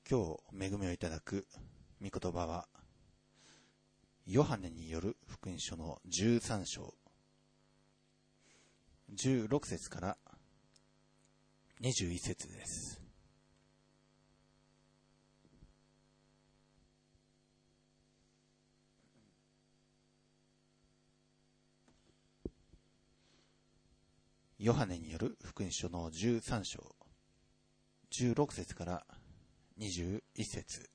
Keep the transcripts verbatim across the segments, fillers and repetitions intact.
今日恵みをいただく御言葉は、ヨハネによる福音書のじゅうさん章、じゅうろく節からにじゅういち節です。ヨハネによる福音書のじゅうさん章、じゅうろく節からにじゅういち節。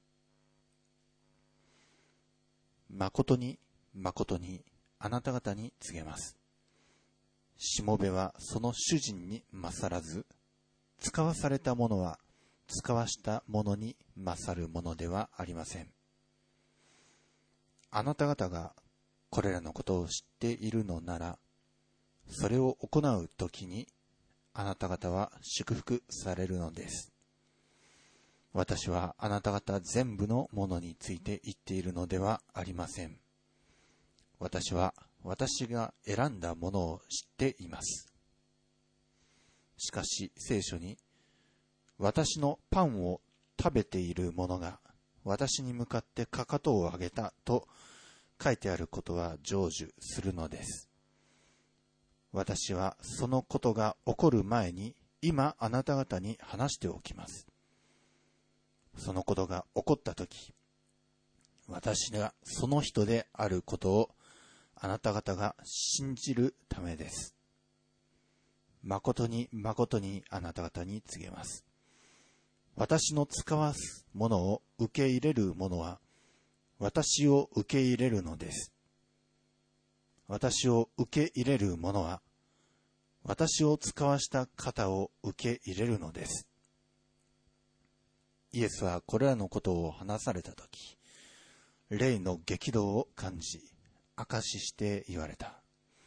誠に誠にあなた方に告げます。しもべはその主人に勝らず、使わされたものは使わしたものに勝るものではありません。あなた方がこれらのことを知っているのなら、それを行うときにあなた方は祝福されるのです。私はあなた方全部のものについて言っているのではありません。私は私が選んだものを知っています。しかし聖書に、私のパンを食べている者が私に向かってかかとを上げたと書いてあることは成就するのです。私はそのことが起こる前に今あなた方に話しておきます。そのことが起こったとき、私がその人であることをあなた方が信じるためです。誠に誠にあなた方に告げます。私の使わすものを受け入れる者は私を受け入れるのです。私を受け入れる者は私を使わした方を受け入れるのです。イエスはこれらのことを話されたとき、霊の激動を感じ、証しして言われた。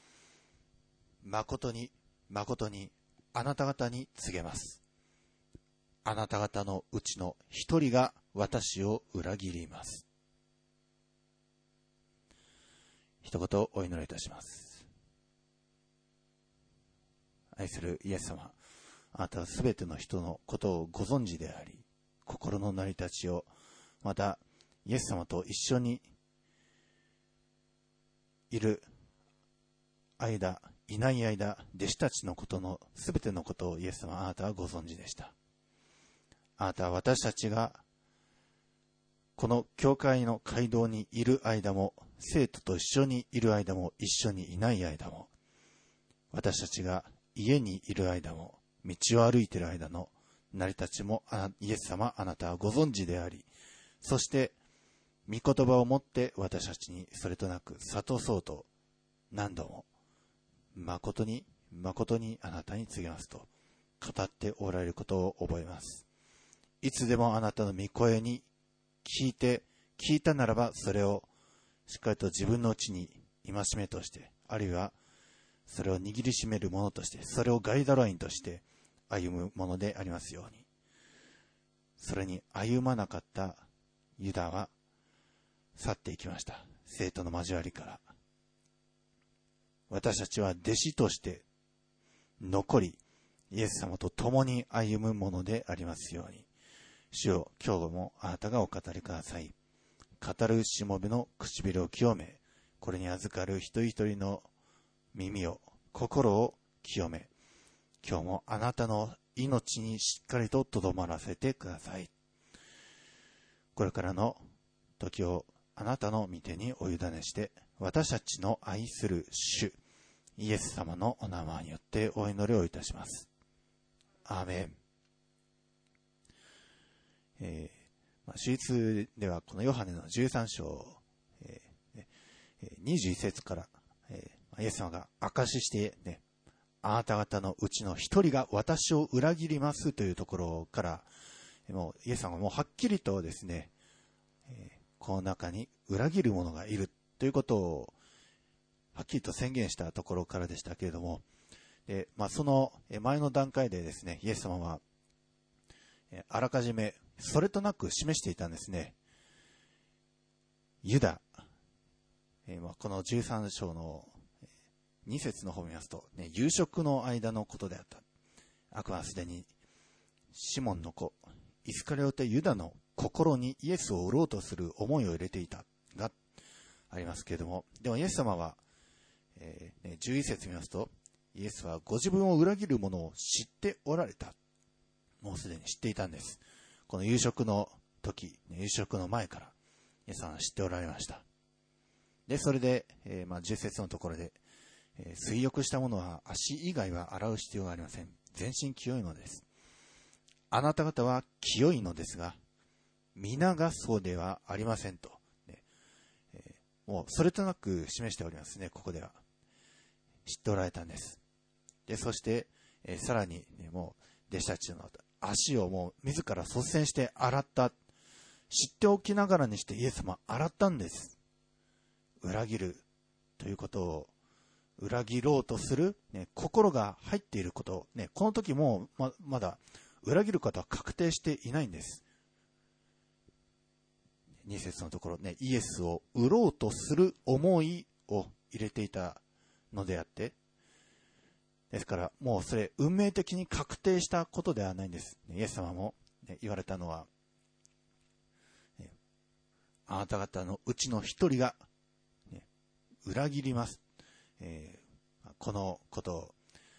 誠に誠にあなた方に告げます。あなた方のうちの一人が私を裏切ります。一言お祈りいたします。愛するイエス様、あなたはすべての人のことをご存知であり、心の成り立ちを、またイエス様と一緒にいる間、いない間、弟子たちのことのすべてのことをイエス様、あなたはご存知でした。あなたは私たちがこの教会の街道にいる間も、生徒と一緒にいる間も、一緒にいない間も、私たちが家にいる間も、道を歩いている間の成り立ちもイエス様あなたはご存知であり、そして御言葉をもって私たちにそれとなく諭そうと何度も誠に誠にあなたに告げますと語っておられることを覚えます。いつでもあなたの御声に聞いて聞いたならば、それをしっかりと自分のうちに戒めとして、あるいはそれを握りしめるものとして、それをガイドラインとして歩むものでありますように。それに歩まなかったユダは去っていきました。生徒の交わりから。私たちは弟子として残り、イエス様と共に歩むものでありますように。主よ、今日もあなたがお語りください。語るしもべの唇を清め、これに預かる一人一人の耳を、心を清め、今日もあなたの命にしっかりととどまらせてください。これからの時をあなたの御手にお委ねして、私たちの愛する主イエス様のお名前によってお祈りをいたします。アーメン。えーまあ、主律ではこのヨハネのじゅうさん章、えー、にじゅういち節から、えー、イエス様が証ししてね、あなた方のうちの一人が私を裏切りますというところから、もうイエス様がもうはっきりとですね、えー、この中に裏切る者がいるということをはっきりと宣言したところからでしたけれども、で、まあ、その前の段階でですね、イエス様はあらかじめそれとなく示していたんですね。ユダ、えー、まあこのじゅうさん章のに節の方を見ますと、ね、夕食の間のことであった。悪魔はすでにシモンの子イスカリオテユダの心にイエスを売ろうとする思いを入れていたがありますけれども、でもイエス様は、えーね、じゅういち節見ますと、イエスはご自分を裏切る者を知っておられた。もうすでに知っていたんです。この夕食の時、夕食の前からイエス様は知っておられました。で、それで、えーまあ、じゅう節のところで、えー、水浴した者は足以外は洗う必要がありません。全身清いのです。あなた方は清いのですが、皆がそうではありませんと、ねえー、もうそれとなく示しておりますね。ここでは知っておられたんです。で、そして、えー、さらに、ね、もう弟子たちの足をもう自ら率先して洗った。知っておきながらにしてイエス様は洗ったんです。裏切るということを、裏切ろうとする、ね、心が入っていること、ね、この時も ま, まだ裏切ることは確定していないんです。に節のところ、ね、イエスを売ろうとする思いを入れていたのであって、ですからもうそれ運命的に確定したことではないんです。イエス様も、ね、言われたのは、ね、あなた方のうちの一人が、ね、裏切ります。えー、このことを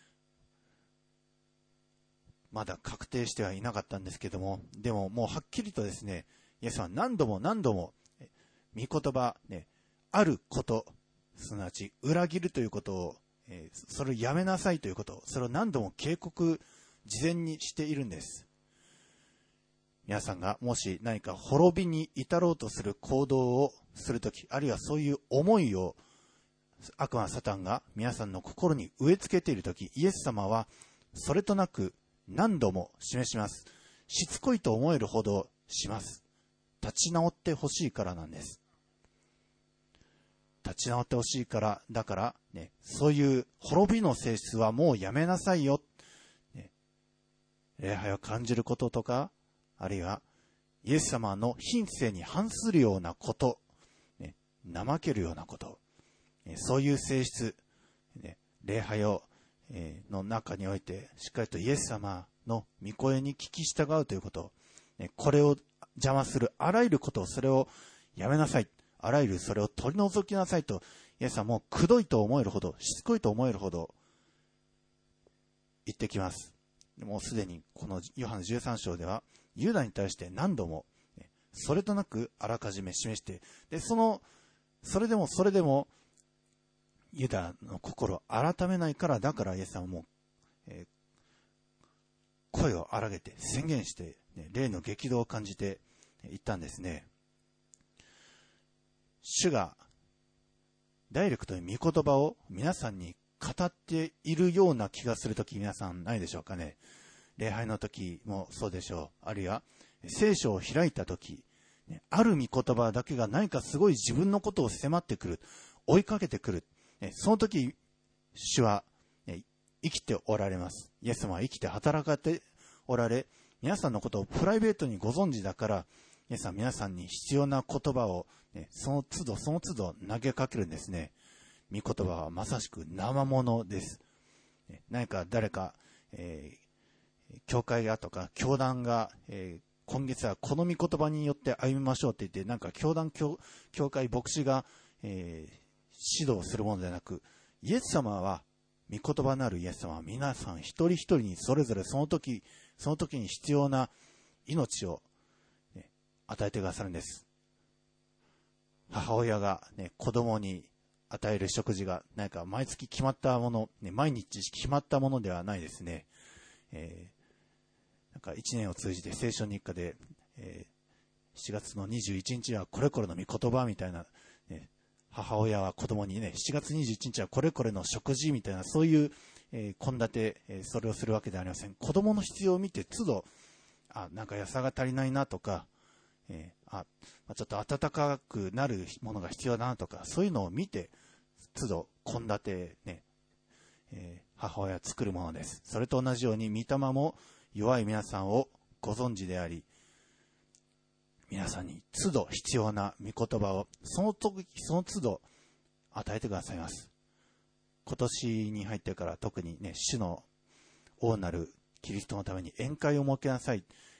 まだ確定してはいなかったんですけども、でももうはっきりとですね、イエスは何度も何度も御言葉、ね、あること、すなわち裏切るということを、えー、それをやめなさいということ、それを何度も警告事前にしているんです。皆さんがもし何か滅びに至ろうとする行動をするとき、あるいはそういう思いを悪魔サタンが皆さんの心に植え付けているとき、イエス様はそれとなく何度も示します。しつこいと思えるほどします。立ち直ってほしいからなんです。立ち直ってほしいから、だから、ね、そういう滅びの性質はもうやめなさいよ。ね、礼拝を感じることとか、あるいはイエス様の品性に反するようなこと、ね、怠けるようなこと、ね、そういう性質、ね、礼拝を、えー、の中においてしっかりとイエス様の御声に聞き従うということ、ね、これを邪魔するあらゆることを、それをやめなさい。あらゆるそれを取り除きなさいと、イエスはもうくどいと思えるほど、しつこいと思えるほど言ってきます。もうすでにこのヨハネじゅうさん章では、ユダに対して何度も、それとなくあらかじめ示して、で、その、それでもそれでも、ユダの心を改めないから、だからイエスはもう、えー、声を荒げて宣言して、ね、霊の激動を感じて言ったんですね。主がダイレクトに御言葉を皆さんに語っているような気がするとき、皆さんないでしょうかね。礼拝の時もそうでしょう。あるいは聖書を開いた時、ある御言葉だけが何かすごい自分のことを迫ってくる、追いかけてくる。その時、主は生きておられます。イエス様は生きて働かれておられ、皆さんのことをプライベートにご存知だから、イエスは皆さんに必要な言葉を、ね、その都度その都度投げかけるんですね。御言葉はまさしく生ものです。何か誰か、えー、教会がとか教団が、えー、今月はこの御言葉によって歩みましょうって言って、なんか教団 教, 教会牧師が、えー、指導するものではなく、イエス様は御言葉なるイエス様は皆さん一人一人にそれぞれその時その時に必要な命を、ね、与えてくださるんです。母親が、ね、子供に与える食事が何か毎月決まったもの、ね、毎日決まったものではないですね。えー、なんか一年を通じて聖書日課で、えー、しちがつのにじゅういちにちはこれこれの御言葉みたいな、ね、母親は子供にね、しちがつにじゅういちにちはこれこれの食事みたいな、そういう献立、えーえー、それをするわけではありません。子供の必要を見て都度、あ、なんか野菜が足りないなとか、えー、あ、ちょっと暖かくなるものが必要だなとか、そういうのを見て都度献立ね、えー、母親は作るものです。それと同じように御霊も弱い皆さんをご存知であり、皆さんに都度必要な御言葉をその時その都度与えてくださいます。今年に入ってから特にね、主の王なるキリストのために宴会を設けなさい、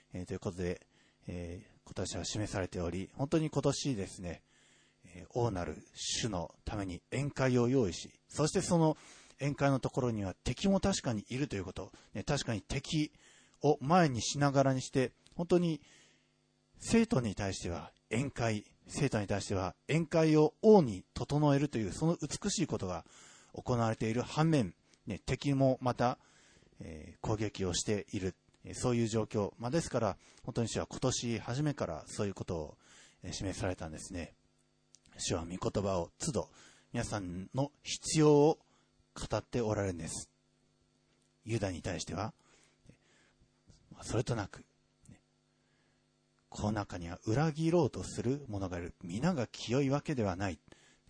えー、ということで、えー、今年は示されており、本当に今年ですね、えー、大なる主のために宴会を用意し、そしてその宴会のところには敵も確かにいるということ、ね、確かに敵を前にしながらにして、本当に生徒に対しては宴会、生徒に対しては宴会を王に整えるという、その美しいことが行われている反面、ね、敵もまた、えー、攻撃をしている、そういう状況、まあ、ですから本当に主は今年初めからそういうことを示されたんですね。主は御言葉を都度皆さんの必要を語っておられるんです。ユダに対してはそれとなく、この中には裏切ろうとする者がいる。皆が清いわけではない。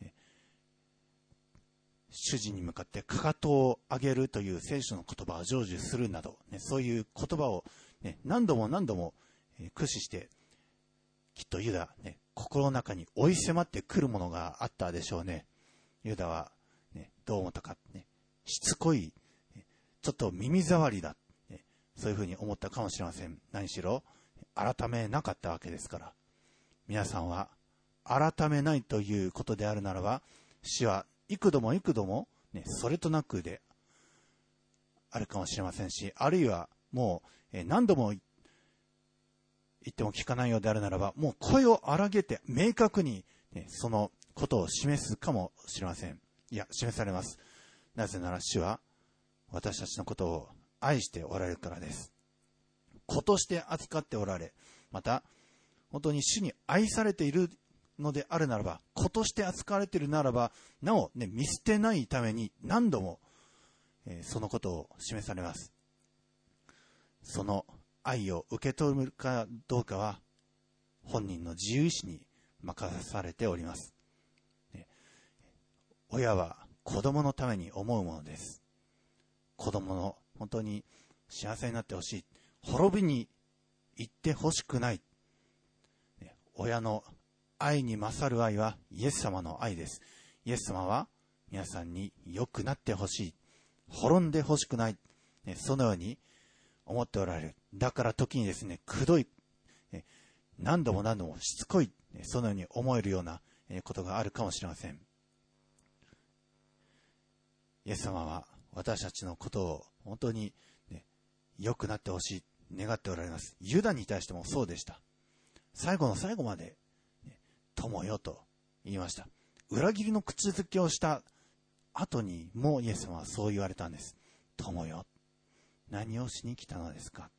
主人に向かってかかとを上げるという聖書の言葉を成就するなど、ね、そういう言葉を、ね、何度も何度も、えー、駆使して、きっとユダ、ね、心の中に追い迫ってくるものがあったでしょうね。ユダは、ね、どう思ったか、ね、しつこい、ね、ちょっと耳障りだ、ね、そういうふうに思ったかもしれません。何しろ改めなかったわけですから。皆さんは改めないということであるならば、主は幾度も幾度も、ね、それとなくであるかもしれませんし、あるいはもう、えー、何度も言っても聞かないようであるならば、もう声を荒げて明確に、ね、そのことを示すかもしれません。いや、示されます。なぜなら主は私たちのことを愛しておられるからです。子として扱っておられ、また本当に主に愛されているのであるならば、子として扱われているならば、なお、ね、見捨てないために何度も、えー、そのことを示されます。その愛を受け取るかどうかは本人の自由意志に任されております。ね、親は子供のために思うものです。子供の本当に幸せになってほしい、滅びに行ってほしくない、ね、親の愛に勝る愛はイエス様の愛です。イエス様は皆さんに良くなってほしい、滅んでほしくない、ね、そのように思っておられる。だから時にですね、くどい、ね、何度も何度もしつこい、ね、そのように思えるようなことがあるかもしれません。イエス様は私たちのことを本当に、ね、良くなってほしい、願っておられます。ユダに対してもそうでした。最後の最後まで友よと言いました。裏切りの口づけをした後にもうイエス様はそう言われたんです。友よ、何をしに来たのですか。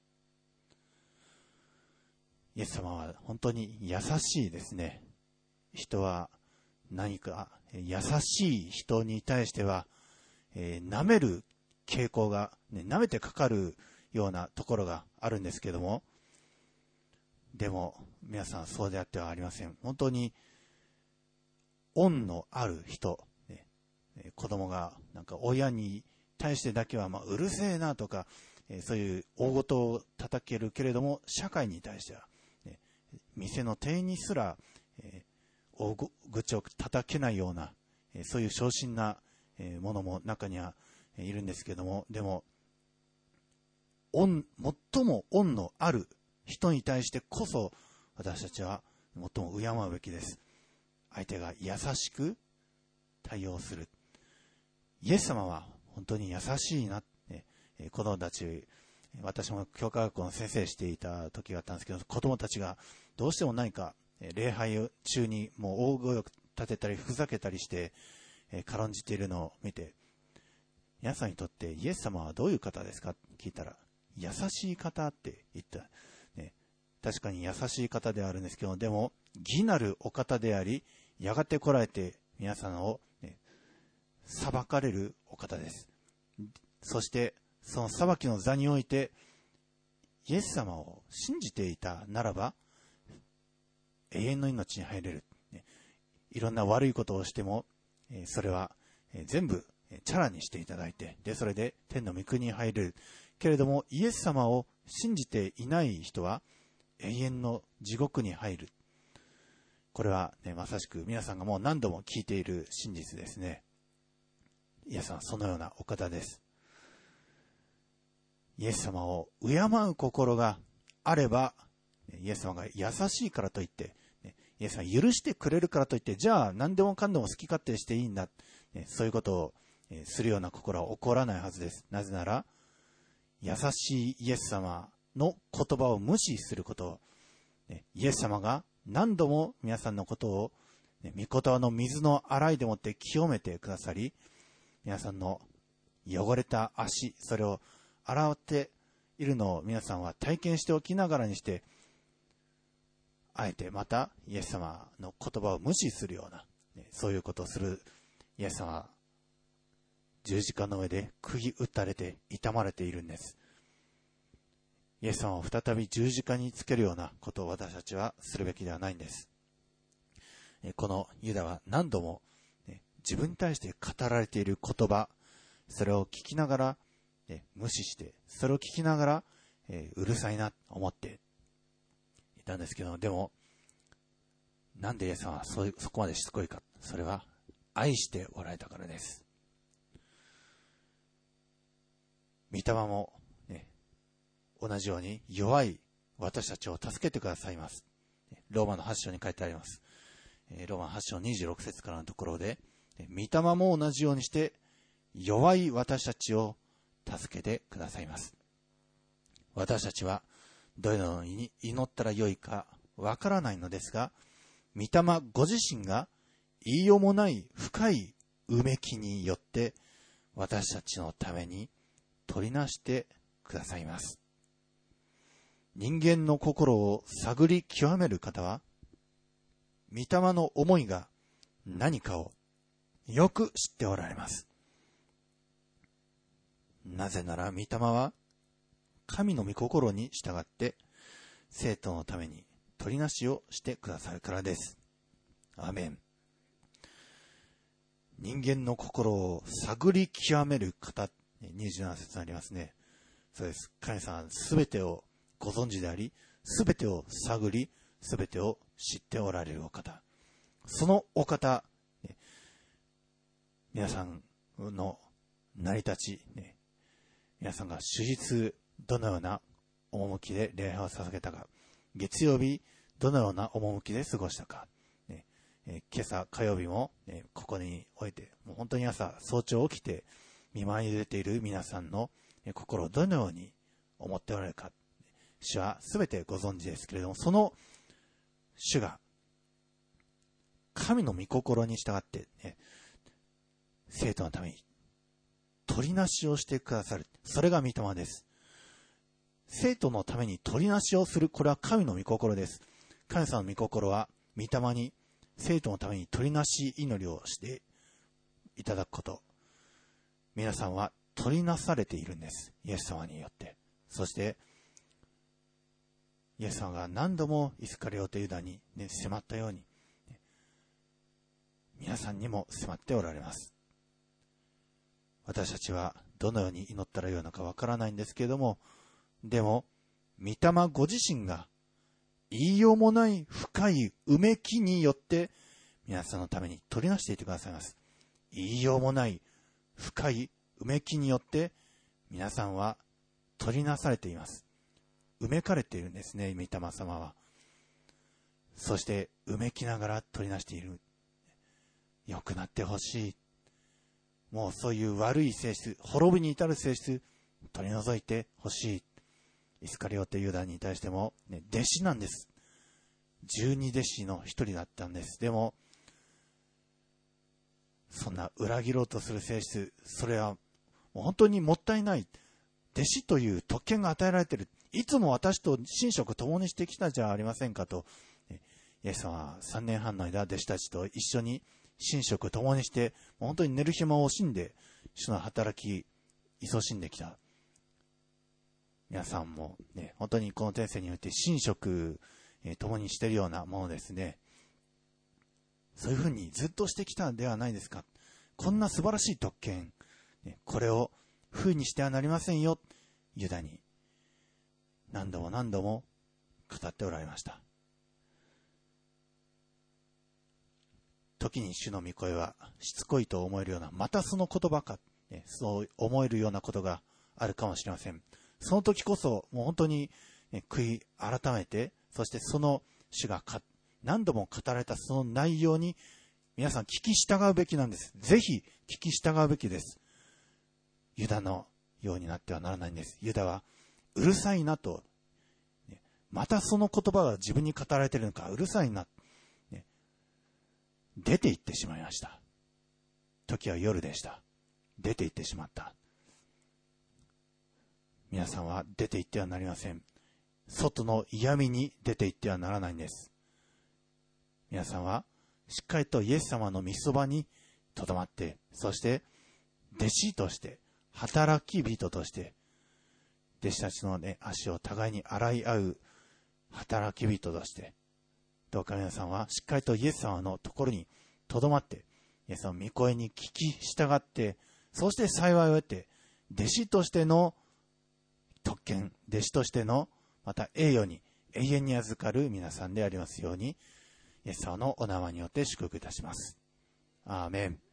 イエス様は本当に優しいですね。人は何か優しい人に対しては、えー、舐める傾向が、ね、舐めてかかるようなところがあるんですけども、でも皆さんそうであってはありません。本当に恩のある人、ね、子供がなんか親に対してだけはまあうるせえなとか、えー、そういう大事を叩けるけれども、社会に対しては、ね、店の店員にすら、えー、大口を叩けないような、えー、そういう小心な、えー、ものも中にはいるんですけども、でも恩、最も恩のある人に対してこそ私たちは最も敬うべきです。相手が優しく対応する。イエス様は本当に優しいなって、えー、子供たち、私も教科学校の先生していた時があったんですけど、子供たちがどうしても何か、えー、礼拝中にもう大声を立てたりふざけたりして、えー、軽んじているのを見て、皆さんにとってイエス様はどういう方ですかって聞いたら、優しい方って言った、ね、確かに優しい方ではあるんですけど、でも義なるお方であり、やがて来られて皆さんを、ね、裁かれるお方です。そしてその裁きの座においてイエス様を信じていたならば永遠の命に入れる、ね、いろんな悪いことをしても、えー、それは、えー、全部チャラにしていただいて、でそれで天の御国に入れるけれども、イエス様を信じていない人は永遠の地獄に入る。これは、ね、まさしく皆さんがもう何度も聞いている真実ですね。イエス様はそのようなお方です。イエス様を敬う心があれば、イエス様が優しいからといって、イエス様が許してくれるからといって、じゃあ何でもかんでも好き勝手していいんだ、そういうことをするような心は起こらないはずです。なぜなら、優しいイエス様の言葉を無視すること、イエス様が何度も皆さんのことを、御言葉の水の洗いでもって清めてくださり、皆さんの汚れた足、それを洗っているのを皆さんは体験しておきながらにして、あえてまたイエス様の言葉を無視するような、そういうことをするイエス様は十字架の上で釘打たれて痛まれているんです。イエス様を再び十字架につけるようなことを私たちはするべきではないんです。このユダは何度も自分に対して語られている言葉、それを聞きながら無視して、それを聞きながらうるさいなと思っていたんですけど、でもなんでイエス様は そ, そこまでしつこいか、それは愛しておられたからです。御霊も、ね、同じように弱い私たちを助けてくださいます。ローマのはち章に書いてあります。ローマはち章にじゅうろく節からのところで、御霊も同じようにして弱い私たちを助けてくださいます。私たちはどのように祈ったらよいかわからないのですが、御霊ご自身が言いようもない深いうめきによって私たちのために取りなしてくださいます。人間の心を探り極める方は、御霊の思いが何かをよく知っておられます。なぜなら御霊は神の御心に従って生徒のために取りなしをしてくださるからです。アーメン。人間の心を探り極める方、にじゅうなな節にありますね。そうです。神様はすべてをご存知であり、すべてを探り、すべてを知っておられるお方。そのお方、ね、皆さんの成り立ち、ね、皆さんが主日どのような趣で礼拝を捧げたか、月曜日どのような趣で過ごしたか、ねえー、今朝火曜日も、ね、ここにおいて、もう本当に朝早朝起きて見舞いに出ている皆さんの心をどのように思っておられるか、主はすべてご存知ですけれども、その主が神の御心に従って、ね、生徒のために取りなしをしてくださる。それが御霊です。生徒のために取りなしをする、これは神の御心です。神様の御心は御霊に生徒のために取りなし祈りをしていただくこと。皆さんは取りなされているんです。イエス様によって。そしてイエス様が何度もイスカリオテユダに、ね、迫ったように、ね、皆さんにも迫っておられます。私たちはどのように祈ったらよいのかわからないんですけれども、でも御霊ご自身が言いようもない深いうめきによって皆さんのために取りなしていてくださいます。言いようもない深いうめきによって皆さんは取りなされています。うめかれているんですね、御霊様は。そしてうめきながら取りなしている。良くなってほしい。もうそういう悪い性質、滅びに至る性質取り除いてほしい。イスカリオテユダに対しても、ね、弟子なんです。十二弟子の一人だったんです。でもそんな裏切ろうとする性質、それはもう本当にもったいない。弟子という特権が与えられている。いつも私と寝食共にしてきたじゃありませんかと、イエス様はさんねんはんの間弟子たちと一緒に寝食共にして、本当に寝る暇を惜しんで主の働き勤しんできた。皆さんも、ね、本当にこの天性によって寝食、えー、共にしているようなものですね。そういうふうにずっとしてきたんではないですか。こんな素晴らしい特権、ね、これを封にしてはなりませんよ、ユダに何度も何度も語っておられました。時に主の御声はしつこいと思えるような、またその言葉か、ね、そう思えるようなことがあるかもしれません。その時こそもう本当に悔い改めて、そしてその主が何度も語られたその内容に皆さん聞き従うべきなんです。ぜひ聞き従うべきです。ユダのようになってはならないんです。ユダはうるさいなと、またその言葉が自分に語られているのか、うるさいな、ね、出て行ってしまいました。時は夜でした。出て行ってしまった。皆さんは出て行ってはなりません。外の嫌味に出て行ってはならないんです。皆さんはしっかりとイエス様の御そばにとどまって、そして弟子として、働き人として、弟子たちのね、足を互いに洗い合う働き人として、どうか皆さんはしっかりとイエス様のところにとどまって、イエス様の御声に聞き従って、そして幸いを得て、弟子としての特権、弟子としてのまた栄誉に永遠に預かる皆さんでありますように、イエス様のお名前によって祝福いたします。アーメン。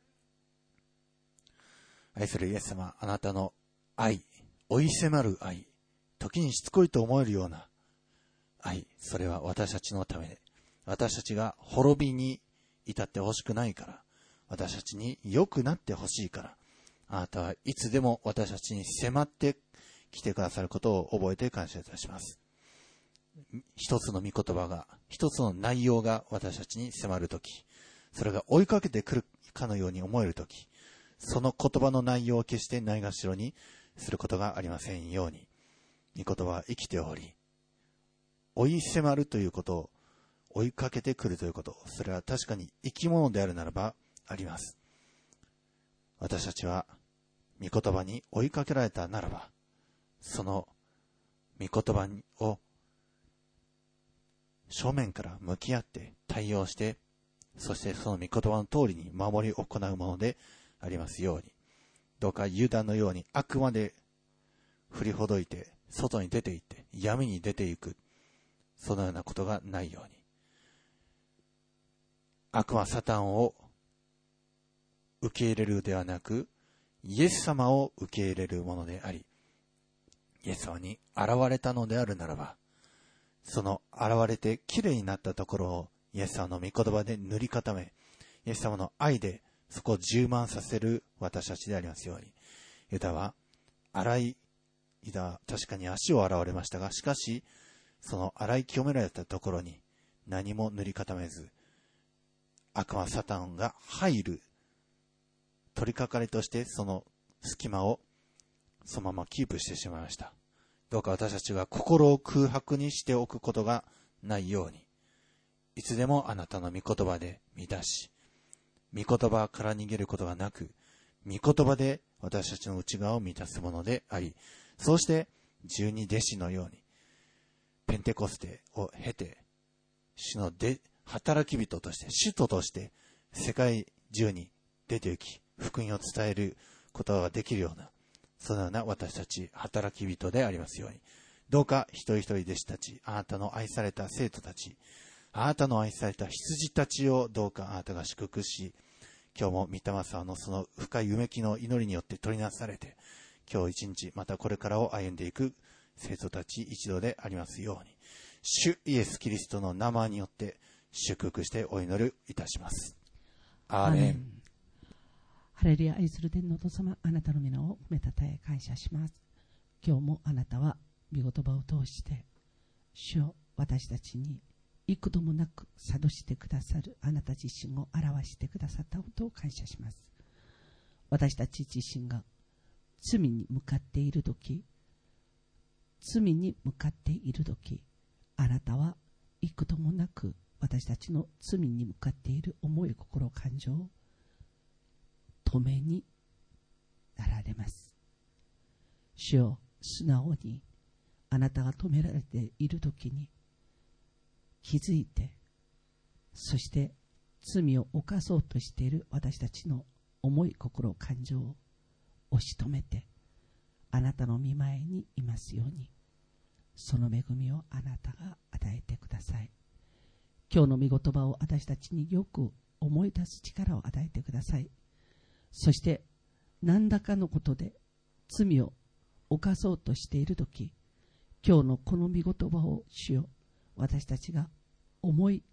愛するイエス様、あなたの愛、追い迫る愛、時にしつこいと思えるような愛、それは私たちのためで、私たちが滅びに至ってほしくないから、私たちに良くなってほしいから、あなたはいつでも私たちに迫って来てくださることを覚えて感謝いたします。一つの御言葉が、一つの内容が私たちに迫るとき、それが追いかけてくるかのように思えるとき、その言葉の内容を決してないがしろにすることがありませんように、御言葉は生きており、追い迫るということを、追いかけてくるということ、それは確かに生き物であるならばあります。私たちは御言葉に追いかけられたならば、その御言葉を正面から向き合って対応して、そしてその御言葉の通りに守り行うものでありますように、どうかユダのようにあくまで振りほどいて外に出て行って闇に出ていく、そのようなことがないように、悪魔サタンを受け入れるではなく、イエス様を受け入れるものであり、イエス様に現れたのであるならば、その現れてきれいになったところをイエス様の御言葉で塗り固め、イエス様の愛でそこを充満させる私たちでありますように、ユダは洗い、ユダは確かに足を洗われましたが、しかしその洗い清められたところに何も塗り固めず、悪魔サタンが入る取り掛かりとしてその隙間をそのままキープしてしまいました。どうか私たちが心を空白にしておくことがないように、いつでもあなたの御言葉で満たし、御言葉から逃げることがなく、御言葉で私たちの内側を満たすものであり、そうして十二弟子のようにペンテコステを経て、主ので働き人として、使徒として世界中に出て行き、福音を伝えることができるような、そのような私たち働き人でありますように、どうか一人一人弟子たち、あなたの愛された生徒たち、あなたの愛された羊たちをどうかあなたが祝福し、今日も御霊様のその深いうめきの祈りによって取りなされて、今日一日またこれからを歩んでいく生徒たち一同でありますように、主イエスキリストの名前によって祝福してお祈りいたします。アーメン。 ハレルヤ。愛する天のお父様、あなたの皆を褒めたたえ感謝します。今日もあなたは御言葉を通して主を私たちに幾度もなく諭してくださるあなた自身を表してくださったことを感謝します。私たち自身が罪に向かっているとき、罪に向かっているとき、あなたは幾度もなく私たちの罪に向かっている思い、心、感情を止めになられます。主よ、素直にあなたが止められているときに気づいて、そして罪を犯そうとしている私たちの思い、心、感情を押し止めて、あなたの御前にいますように、その恵みをあなたが与えてください。今日の御言葉を私たちによく思い出す力を与えてください。そして何らかのことで罪を犯そうとしているとき、 今日のこの御言葉を主よ、私たちが思い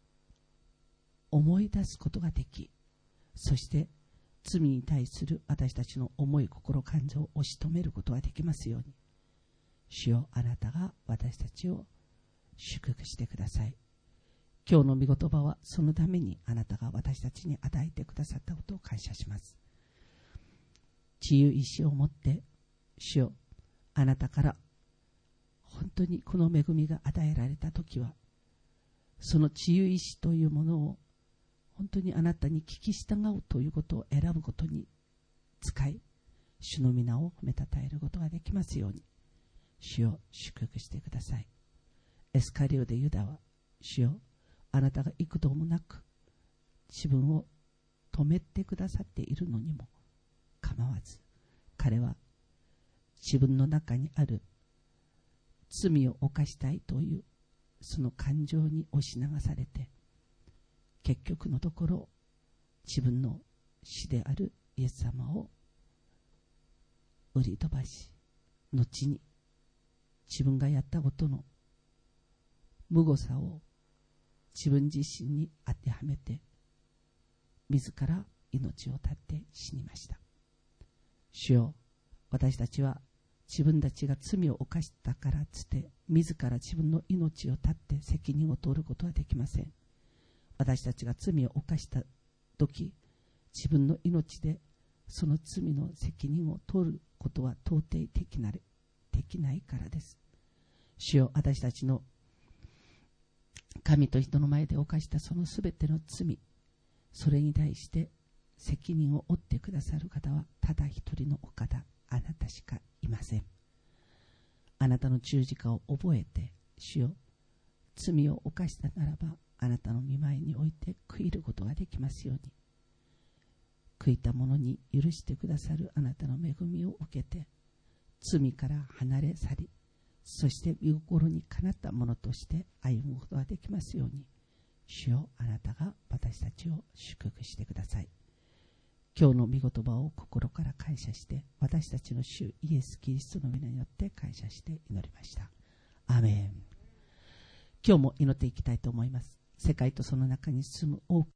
思い出すことができ、そして罪に対する私たちの思い、心、感情を押し止めることができますように、主よ、あなたが私たちを祝福してください。今日の御言葉はそのためにあなたが私たちに与えてくださったことを感謝します。治癒意志を持って主よ、あなたから本当にこの恵みが与えられたときは、その治癒意志というものを本当にあなたに聞き従うということを選ぶことに使い、主の皆を褒めたたえることができますように、主を祝福してください。エスカリオでユダは、主よ、あなたが幾度もなく自分を止めてくださっているのにも構わず、彼は自分の中にある罪を犯したいというその感情に押し流されて、結局のところ自分の死であるイエス様を売り飛ばし、後に自分がやったことの無誤さを自分自身に当てはめて、自ら命を絶って死にました。主よ、私たちは自分たちが罪を犯したからつって自ら自分の命を絶って責任を取ることはできません。私たちが罪を犯した時、自分の命でその罪の責任を取ることは到底できない、できないからです。主よ、私たちの神と人の前で犯したそのすべての罪、それに対して責任を負ってくださる方はただ一人のお方、あなたしかいません。あなたの十字架を覚えて、主よ、罪を犯したならばあなたの御前において悔いることができますように、悔いた者に許してくださるあなたの恵みを受けて、罪から離れ去り、そして御心にかなったものとして歩むことができますように、主よ、あなたが私たちを祝福してください。今日の御言葉を心から感謝して、私たちの主イエス・キリストの皆によって感謝して祈りました。アーメン。今日も祈っていきたいと思います。世界とその中に住む多く